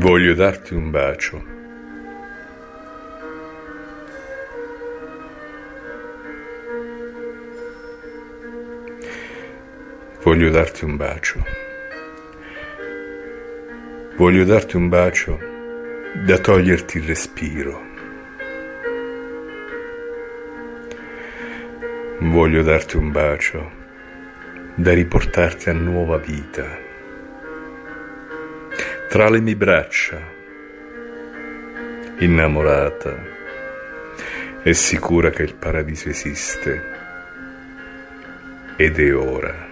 Voglio darti un bacio. Voglio darti un bacio. Voglio darti un bacio da toglierti il respiro. Voglio darti un bacio da riportarti a nuova vita. Tra le mie braccia, innamorata e sicura che il paradiso esiste ed è ora.